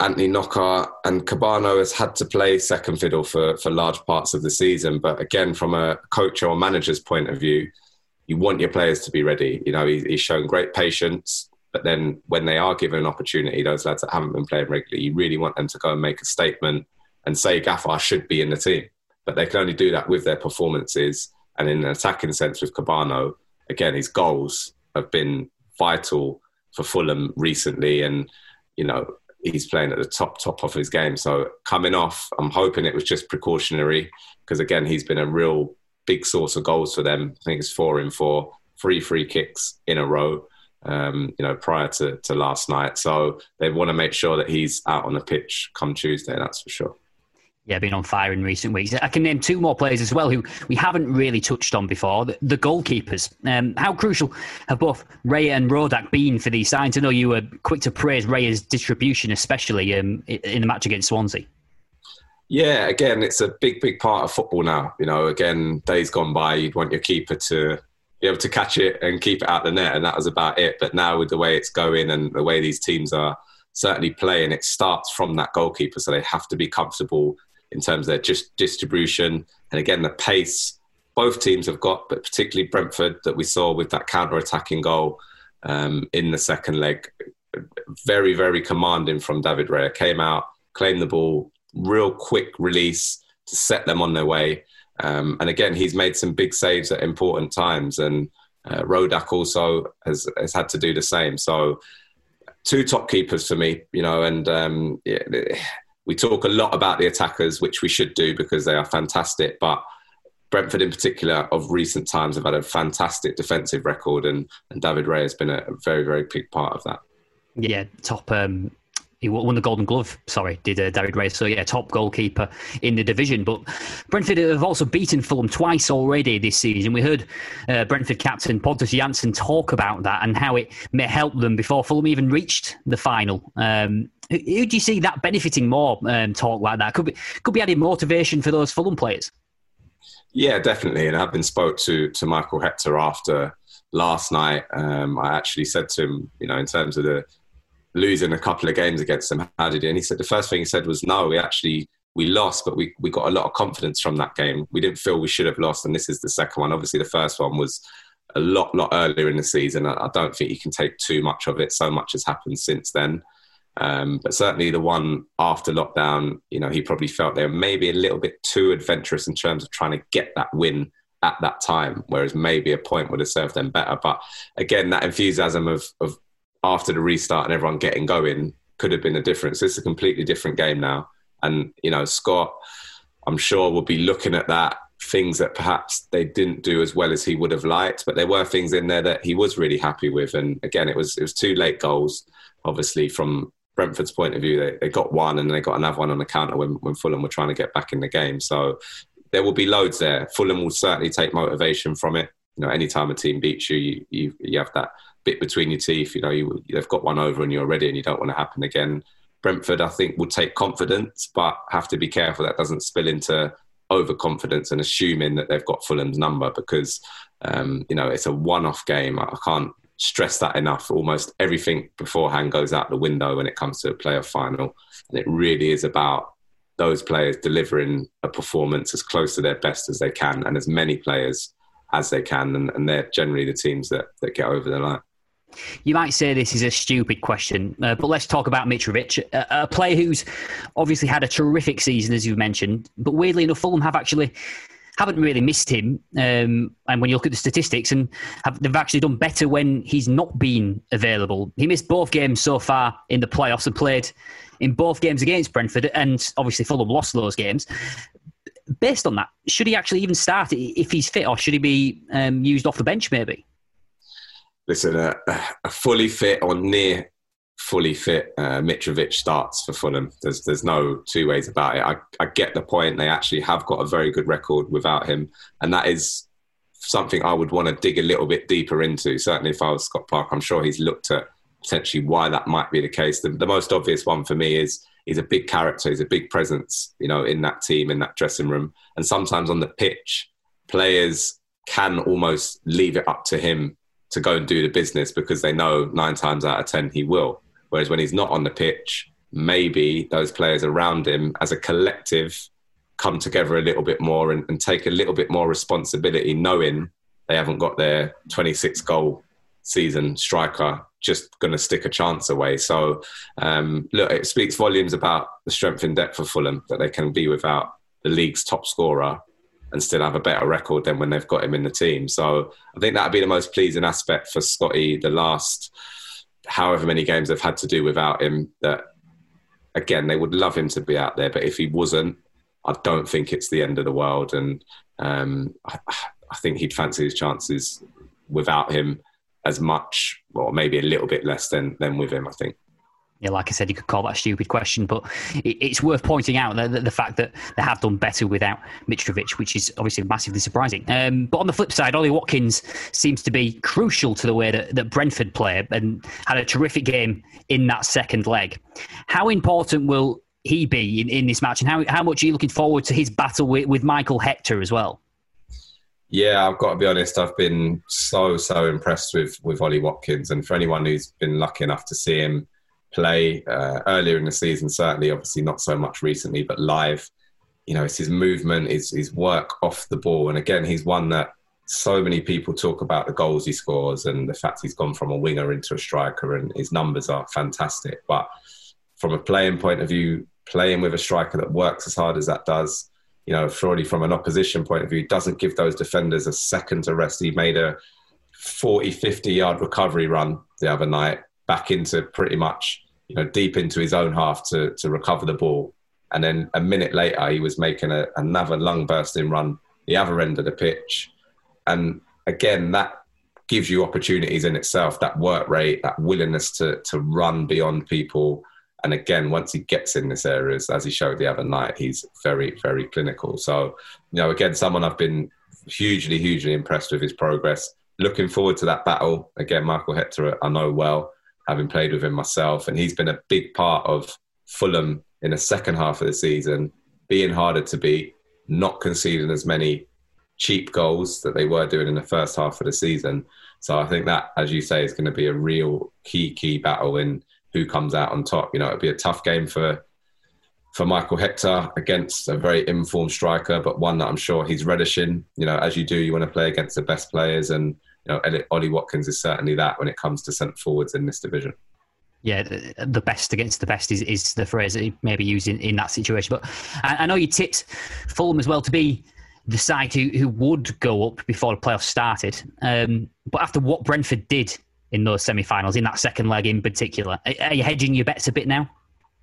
Anthony Knockaert and Kebano has had to play second fiddle for large parts of the season. But again, from a coach or manager's point of view, you want your players to be ready. You know, he's shown great patience, but then when they are given an opportunity, those lads that haven't been playing regularly, you really want them to go and make a statement and say, Gaffer, I should be in the team. But they can only do that with their performances. And in an attacking sense with Kebano, again, his goals have been vital for Fulham recently. And, you know, he's playing at the top of his game. So coming off, I'm hoping it was just precautionary because, again, he's been a real big source of goals for them. I think it's 4 in 4, 3 free kicks in a row, you know, prior to last night. So they want to make sure that he's out on the pitch come Tuesday, that's for sure. Yeah, been on fire in recent weeks. I can name 2 more players as well who we haven't really touched on before, the goalkeepers. How crucial have both Raya and Rodak been for these sides? I know you were quick to praise Raya's distribution, especially in the match against Swansea. Yeah, again, it's a big part of football now. You know, again, days gone by, you'd want your keeper to be able to catch it and keep it out the net, and that was about it. But now with the way it's going and the way these teams are certainly playing, it starts from that goalkeeper, so they have to be comfortable in terms of their just distribution. And again, the pace both teams have got, but particularly Brentford that we saw with that counter-attacking goal in the second leg. Very, very commanding from David Raya. Came out, claimed the ball, real quick release to set them on their way. And again, he's made some big saves at important times. And Rodak also has had to do the same. So 2 top keepers for me, you know, and we talk a lot about the attackers, which we should do because they are fantastic. But Brentford in particular of recent times have had a fantastic defensive record and David Raya has been a very, very big part of that. Yeah, top... He won the Golden Glove, did David Raya. So, yeah, top goalkeeper in the division. But Brentford have also beaten Fulham twice already this season. We heard Brentford captain Pontus Jansson talk about that and how it may help them before Fulham even reached the final. Who do you see that benefiting more, talk like that? Could be added motivation for those Fulham players? Yeah, definitely. And I've been spoke to Michael Hector after last night. I actually said to him, you know, in terms of the losing a couple of games against them, how did he? And he said the first thing he said was, no, we lost, but we got a lot of confidence from that game. We didn't feel we should have lost, and this is the second one. Obviously, the first one was a lot earlier in the season. I don't think you can take too much of it. So much has happened since then. But certainly the one after lockdown, you know, he probably felt they were maybe a little bit too adventurous in terms of trying to get that win at that time, whereas maybe a point would have served them better. But again, that enthusiasm of after the restart and everyone getting going could have been the difference. It's a completely different game now. And, you know, Scott, I'm sure, will be looking at that, things that perhaps they didn't do as well as he would have liked, but there were things in there that he was really happy with. And again, it was 2 late goals. Obviously, from Brentford's point of view, they got one and they got another one on the counter when Fulham were trying to get back in the game. So there will be loads there. Fulham will certainly take motivation from it. You know, anytime a team beats you, you have that bit between your teeth. You know, they've got one over and you're ready and you don't want to happen again. Brentford, I think, will take confidence, but have to be careful that doesn't spill into overconfidence and assuming that they've got Fulham's number because, you know, it's a one-off game. I can't stress that enough. Almost everything beforehand goes out the window when it comes to a playoff final. And it really is about those players delivering a performance as close to their best as they can and as many players as they can. And they're generally the teams that get over the line. You might say this is a stupid question, but let's talk about Mitrovic, a player who's obviously had a terrific season, as you mentioned, but weirdly enough, Fulham haven't really missed him. And when you look at the statistics, they've actually done better when he's not been available. He missed both games so far in the playoffs and played in both games against Brentford, and obviously Fulham lost those games. Based on that, should he actually even start if he's fit, or should he be used off the bench maybe? Listen, a fully fit or near fully fit Mitrovic starts for Fulham. There's no 2 ways about it. I get the point. They actually have got a very good record without him. And that is something I would want to dig a little bit deeper into. Certainly if I was Scott Park, I'm sure he's looked at potentially why that might be the case. The most obvious one for me is he's a big character. He's a big presence, you know, in that team, in that dressing room. And sometimes on the pitch, players can almost leave it up to him to go and do the business because they know 9 times out of 10 he will. Whereas when he's not on the pitch, maybe those players around him as a collective come together a little bit more and take a little bit more responsibility, knowing they haven't got their 26-goal season striker just going to stick a chance away. So, look, it speaks volumes about the strength in depth for Fulham, that they can be without the league's top scorer and still have a better record than when they've got him in the team. So I think that would be the most pleasing aspect for Scotty, the last however many games they've had to do without him, that, again, they would love him to be out there. But if he wasn't, I don't think it's the end of the world. And I think he'd fancy his chances without him as much, or maybe a little bit less than with him, I think. Yeah, like I said, you could call that a stupid question, but it's worth pointing out the fact that they have done better without Mitrovic, which is obviously massively surprising. But on the flip side, Ollie Watkins seems to be crucial to the way that Brentford play and had a terrific game in that second leg. How important will he be in this match, and how much are you looking forward to his battle with Michael Hector as well? Yeah, I've got to be honest, I've been so impressed with Ollie Watkins. And for anyone who's been lucky enough to see him play earlier in the season, certainly, obviously not so much recently, but live, you know, it's his movement, his work off the ball. And again, he's one that so many people talk about the goals he scores and the fact he's gone from a winger into a striker, and his numbers are fantastic. But from a playing point of view, playing with a striker that works as hard as that does, you know, surely from an opposition point of view, doesn't give those defenders a second to rest. He made a 40, 50-yard recovery run the other night, back into pretty much, you know, deep into his own half to recover the ball. And then a minute later, he was making another lung-bursting run the other end of the pitch. And again, that gives you opportunities in itself, that work rate, that willingness to run beyond people. And again, once he gets in this areas, as he showed the other night, he's very, very clinical. So, you know, again, someone I've been hugely impressed with his progress. Looking forward to that battle. Again, Michael Hector, I know well, having played with him myself. And he's been a big part of Fulham in the second half of the season, being harder to beat, not conceding as many cheap goals that they were doing in the first half of the season. So I think that, as you say, is going to be a real key battle in who comes out on top. You know, it'll be a tough game for Michael Hector against a very informed striker, but one that I'm sure he's relishing. You know, as you do, you want to play against the best players, and you know, Ollie Watkins is certainly that when it comes to centre forwards in this division. Yeah, the best against the best is the phrase that he may be using in that situation. But I know you tipped Fulham as well to be the side who would go up before the playoffs started. But after what Brentford did in those semi-finals, in that second leg in particular, are you hedging your bets a bit now?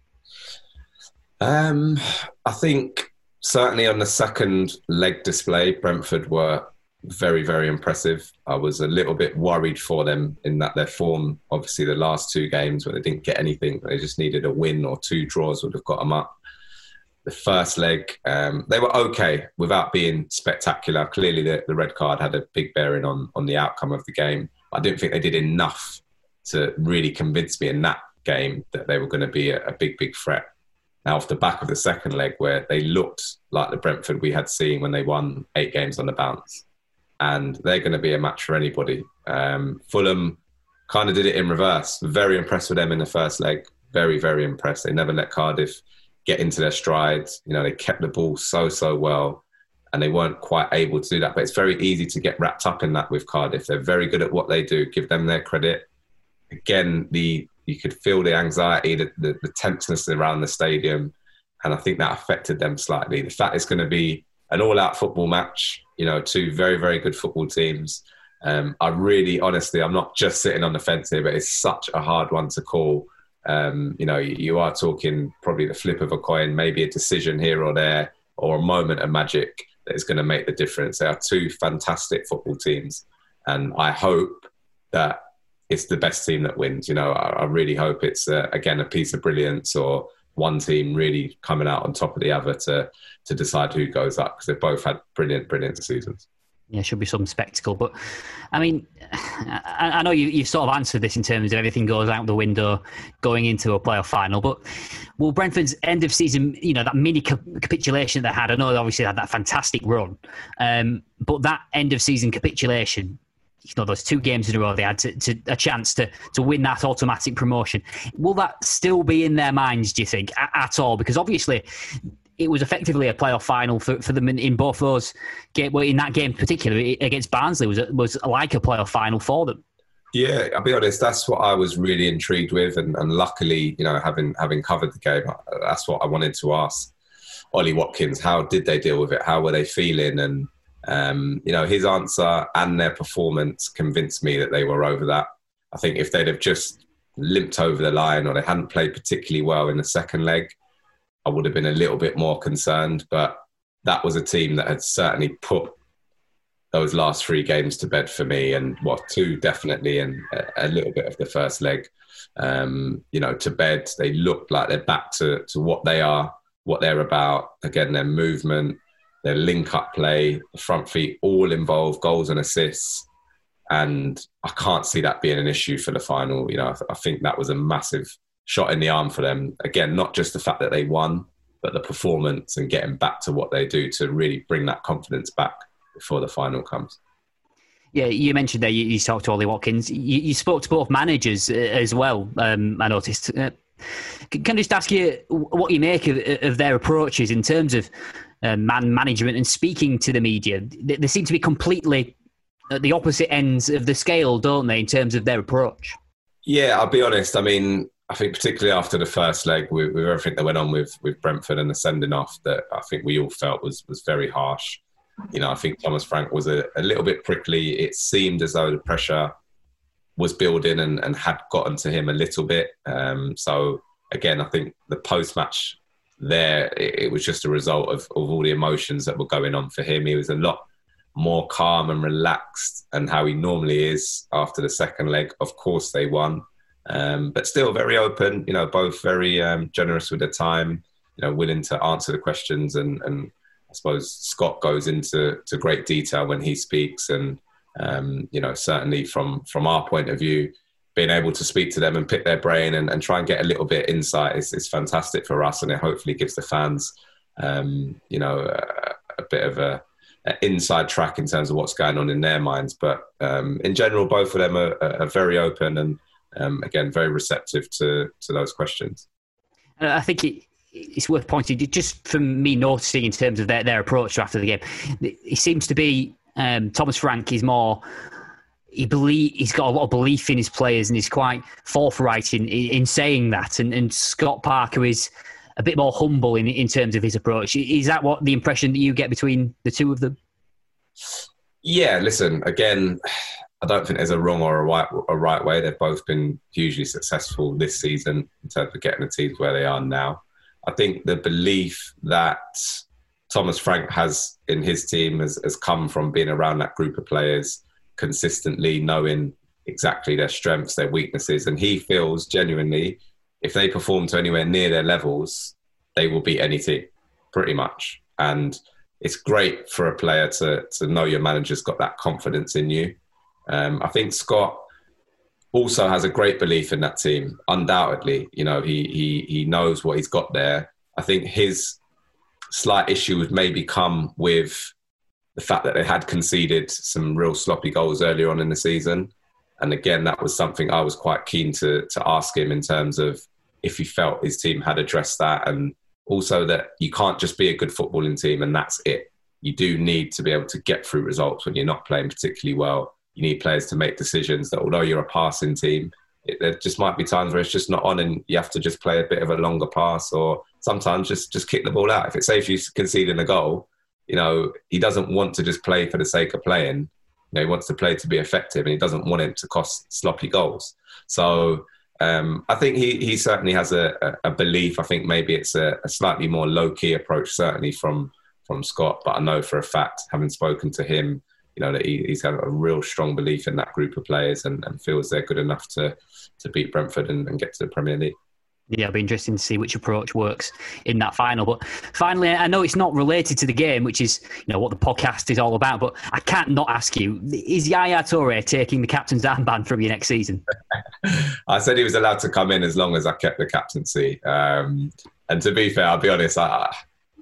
I think certainly on the second leg display, Brentford were very, very impressive. I was a little bit worried for them in that their form, obviously the last two games where they didn't get anything, they just needed a win or two draws would have got them up. The first leg, they were okay without being spectacular. Clearly the red card had a big bearing on the outcome of the game. I didn't think they did enough to really convince me in that game that they were going to be a big threat. Now, off the back of the second leg, where they looked like the Brentford we had seen when they won 8 games on the bounce, and they're going to be a match for anybody. Fulham kind of did it in reverse. Very impressed with them in the first leg. Very, very impressed. They never let Cardiff get into their strides. You know, they kept the ball so well, and they weren't quite able to do that. But it's very easy to get wrapped up in that with Cardiff. They're very good at what they do. Give them their credit. Again, you could feel the anxiety, the tenseness around the stadium, and I think that affected them slightly. The fact it's going to be an all-out football match, you know, two very, very good football teams. I really, honestly, I'm not just sitting on the fence here, but it's such a hard one to call. You know, you are talking probably the flip of a coin, maybe a decision here or there, or a moment of magic that is going to make the difference. They are two fantastic football teams, and I hope that it's the best team that wins. You know, I really hope it's, again, a piece of brilliance or one team really coming out on top of the other to decide who goes up, because they've both had brilliant seasons. Yeah, should be some spectacle. But, I mean, I know you've sort of answered this in terms of everything goes out the window going into a playoff final, but will Brentford's end of season, you know, that mini capitulation they had, I know they obviously had that fantastic run, but that end of season capitulation, those 2 games in a row they had a chance to win that automatic promotion. Will that still be in their minds, do you think, at all? Because obviously it was effectively a playoff final for them in both those games. Well, in that game particularly against Barnsley was like a playoff final for them. Yeah, I'll be honest, that's what I was really intrigued with, and luckily, having covered the game, that's what I wanted to ask Ollie Watkins. How did they deal with it? How were they feeling? And his answer and their performance convinced me that they were over that. I think if they'd have just limped over the line, or they hadn't played particularly well in the second leg, I would have been a little bit more concerned. But that was a team that had certainly put those last 3 games to bed for me, and 2 definitely, and a little bit of the first leg, to bed. They looked like they're back to what they are, what they're about. Again, their movement, their link-up play, the front feet, all involve goals and assists. And I can't see that being an issue for the final. I think that was a massive shot in the arm for them. Again, not just the fact that they won, but the performance and getting back to what they do to really bring that confidence back before the final comes. Yeah, you mentioned there you talked to Ollie Watkins. You spoke to both managers as well, I noticed. Can I just ask you what you make of their approaches in terms of man management and speaking to the media? They seem to be completely at the opposite ends of the scale, don't they, in terms of their approach? Yeah, I'll be honest. I mean, I think particularly after the first leg, with everything that went on with Brentford and the sending off, that I think we all felt was very harsh. I think Thomas Frank was a little bit prickly. It seemed as though the pressure was building and had gotten to him a little bit. So again, I think the post-match there, it was just a result of all the emotions that were going on for him. He was a lot more calm and relaxed and how he normally is after the second leg. Of course they won, but still very open, both very generous with their time, willing to answer the questions, and I suppose Scott goes into great detail when he speaks, and certainly from our point of view, being able to speak to them and pick their brain and try and get a little bit insight is fantastic for us, and it hopefully gives the fans a bit of an inside track in terms of what's going on in their minds. But in general, both of them are very open and again very receptive to those questions. I think it's worth pointing, just from me noticing in terms of their approach after the game, it seems to be Thomas Frank is more, he's got a lot of belief in his players and he's quite forthright in saying that, and Scott Parker is a bit more humble in terms of his approach. Is that what the impression that you get between the two of them? Yeah, listen, again, I don't think there's a wrong or a right way. They've both been hugely successful this season in terms of getting the teams where they are now. I think the belief that Thomas Frank has in his team has come from being around that group of players consistently, knowing exactly their strengths, their weaknesses. And he feels genuinely, if they perform to anywhere near their levels, they will beat any team, pretty much. And it's great for a player to know your manager's got that confidence in you. I think Scott also has a great belief in that team, undoubtedly. He knows what he's got there. I think his slight issue would maybe come with the fact that they had conceded some real sloppy goals earlier on in the season. And again, that was something I was quite keen to ask him in terms of if he felt his team had addressed that, and also that you can't just be a good footballing team and that's it. You do need to be able to get through results when you're not playing particularly well. You need players to make decisions that, although you're a passing team, there just might be times where it's just not on and you have to just play a bit of a longer pass, or sometimes just kick the ball out. If it saves you conceding a goal, he doesn't want to just play for the sake of playing. He wants to play to be effective, and he doesn't want it to cost sloppy goals. So I think he certainly has a belief. I think maybe it's a slightly more low-key approach, certainly from Scott. But I know for a fact, having spoken to him, that he's had a real strong belief in that group of players and feels they're good enough to beat Brentford and get to the Premier League. Yeah, it'll be interesting to see which approach works in that final. But finally, I know it's not related to the game, which is what the podcast is all about, but I can't not ask you, is Yaya Toure taking the captain's armband from you next season? I said he was allowed to come in as long as I kept the captaincy. And to be fair, I'll be honest,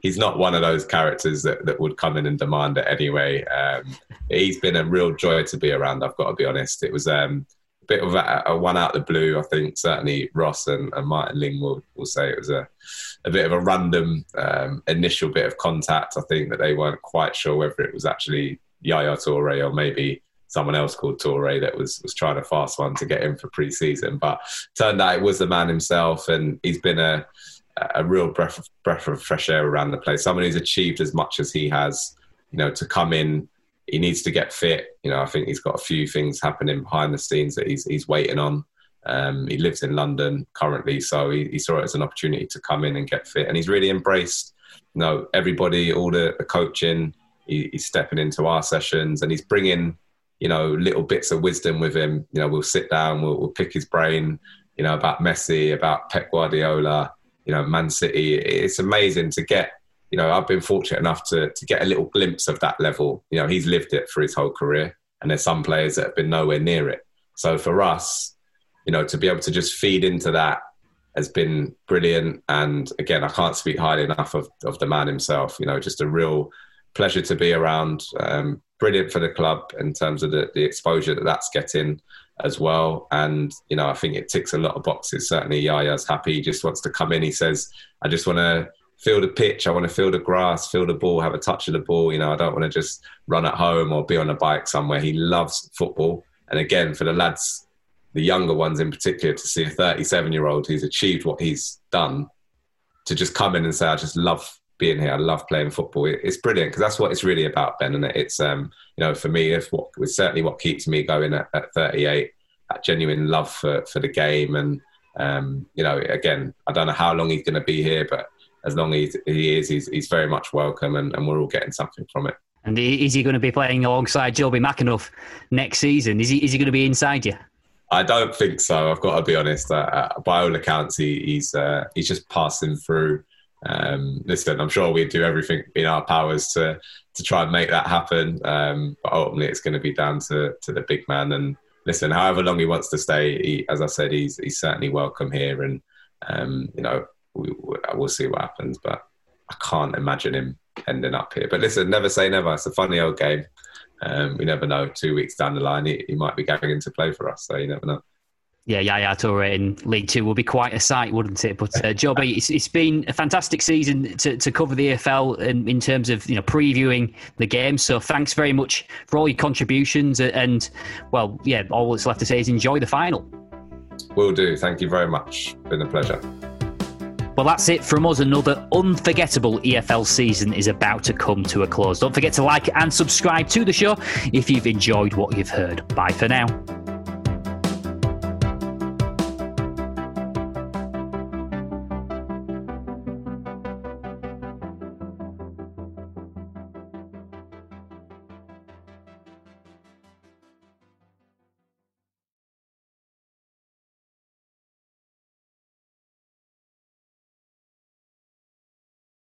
he's not one of those characters that would come in and demand it anyway. He's been a real joy to be around, I've got to be honest. It was a bit of a one out of the blue. I think certainly Ross and Martin Ling will say it was a bit of a random initial bit of contact. I think that they weren't quite sure whether it was actually Yaya Toure or maybe someone else called Toure that was trying to fast one to get in for pre-season. But turned out it was the man himself, and he's been a real breath of fresh air around the place. Someone who's achieved as much as he has, to come in. He needs to get fit. I think he's got a few things happening behind the scenes that he's waiting on. He lives in London currently, so he saw it as an opportunity to come in and get fit. And he's really embraced, everybody, all the coaching. He's stepping into our sessions, and he's bringing, little bits of wisdom with him. We'll sit down, we'll pick his brain, about Messi, about Pep Guardiola, Man City. It's amazing to get. I've been fortunate enough to get a little glimpse of that level. He's lived it for his whole career, and there's some players that have been nowhere near it. So for us, to be able to just feed into that has been brilliant. And again, I can't speak highly enough of the man himself. Just a real pleasure to be around. Brilliant for the club in terms of the exposure that's getting as well. And, I think it ticks a lot of boxes. Certainly Yaya's happy. He just wants to come in. He says, I just want to feel the pitch. I want to feel the grass, feel the ball, have a touch of the ball. I don't want to just run at home or be on a bike somewhere. He loves football. And again, for the lads, the younger ones in particular, to see a 37-year-old who's achieved what he's done, to just come in and say, I just love being here. I love playing football. It's brilliant, because that's what it's really about, Ben. And it's, for me, it's certainly what keeps me going at 38, that genuine love for the game. And, again, I don't know how long he's going to be here, but as long as he is, he's very much welcome, and we're all getting something from it. And is he going to be playing alongside Joby McAnuff next season? Is he going to be inside you? I don't think so. I've got to be honest. By all accounts, he's just passing through. Listen, I'm sure we'd do everything in our powers to try and make that happen. But ultimately, it's going to be down to the big man. And listen, however long he wants to stay, as I said, he's certainly welcome here. And we'll see what happens. But I can't imagine him ending up here. But listen, never say never. It's a funny old game. We never know. 2 weeks down the line, he might be going into play for us. So you never know. Yeah, Yaya Toure in League Two will be quite a sight, wouldn't it? But Joby, it's been a fantastic season to cover the EFL in terms of previewing the game. So thanks very much for all your contributions. And all that's left to say is enjoy the final. Will do. Thank you very much. Been a pleasure. Well, that's it from us. Another unforgettable EFL season is about to come to a close. Don't forget to like and subscribe to the show if you've enjoyed what you've heard. Bye for now.